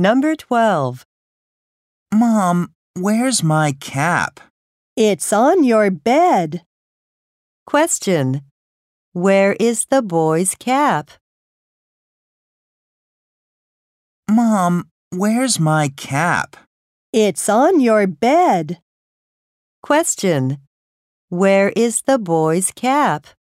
Number 12. Mom, where's my cap? It's on your bed. Question. Where is the boy's cap? Mom, where's my cap? It's on your bed. Question. Where is the boy's cap?